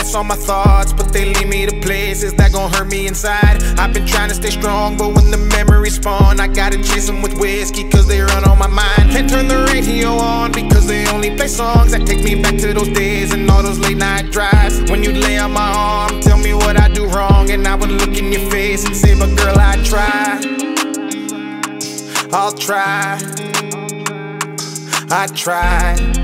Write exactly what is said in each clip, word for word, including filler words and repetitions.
S on my thoughts, but they lead me to places that gon' hurt me inside. I've been trying to stay strong, but when the memories spawn, I gotta chase them with whiskey, cause they run on my mind. Can't turn the radio on, because they only play songs that take me back to those days and all those late night drives. When you'd lay on my arm, tell me what I do wrong, and I would look in your face and say, but girl, I try. I'll try. I tried.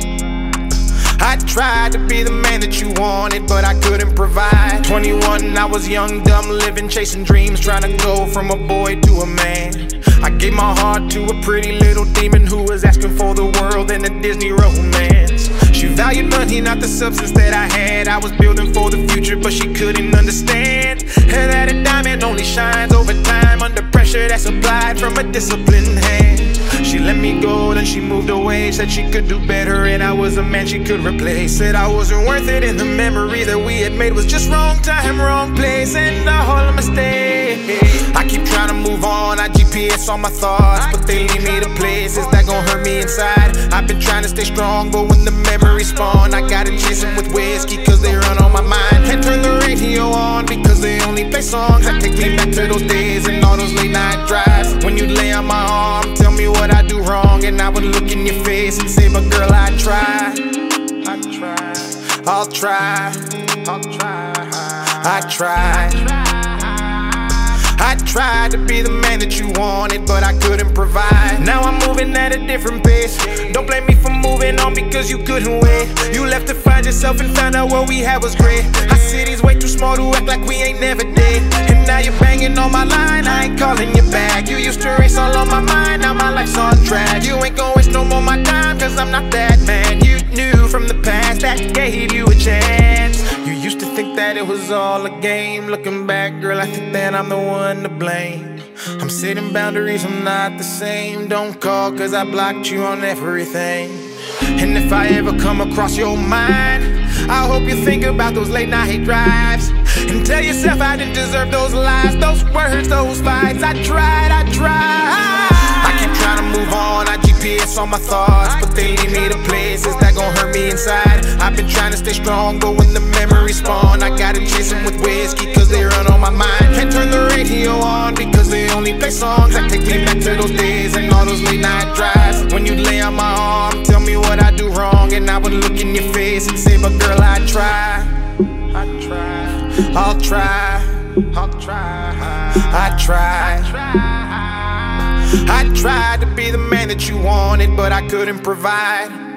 I tried to be the man that you wanted, but I couldn't provide. twenty-one, I was young, dumb, living, chasing dreams, trying to go from a boy to a man. I gave my heart to a pretty little demon who was asking for the world in a Disney romance. She valued money, not the substance that I had. I was building for the future, but she couldn't understand. And that a diamond only shines over time under pressure that's applied from a disciplined hand. She let me go, then she moved away. Said she could do better and I was a man she could replace. Said I wasn't worth it and the memory that we had made was just wrong time, wrong place, and all a mistake. I keep trying to move on, I G P S on my thoughts, but they lead me to places that gon' hurt me inside. I've been trying to stay strong, but when the memories spawn, I gotta chase them with whiskey, cause they run on my mind. Can't turn the radio on, because they only play songs that take me back to those days and all those late night drives. When you'd lay on my arm, tell me what I do wrong, and I would look in your face and say, but girl, I try. I try. I'll try. I'll try. I try. I tried to be the man that you wanted, but I couldn't provide. Now I'm moving at a different pace. Don't blame me for moving on because you couldn't wait. You left to find yourself and found out what we had was great. Our city's way too small to act like we ain't never did. And now you're banging on my line, I ain't calling you back. You used to race all on my mind, now my life's on track. You ain't gon' waste no more my time, cause I'm not that man. You knew from the past that gave you a chance. You used to think that it was all a game. Looking back, girl, I think that I'm the one to blame. I'm setting boundaries, I'm not the same. Don't call cause I blocked you on everything. And if I ever come across your mind, I hope you think about those late night drives and tell yourself I didn't deserve those lies, those words, those fights. I tried, I tried. I keep trying to move on, I G P S on my thoughts, but they lead me to places that gon' hurt me inside. I've been trying to stay strong, but when the memories spawn, I gotta chase them with whiskey, cause they run on my mind. Can't turn the radio on, because they only play songs that take me back to those days and all those late night drives. When you'd lay on my arm, tell me what I do wrong, and I would look in your face and say, but girl, I try. I try. I'll try. I'll try. I try. I tried to be the man that you wanted, but I couldn't provide.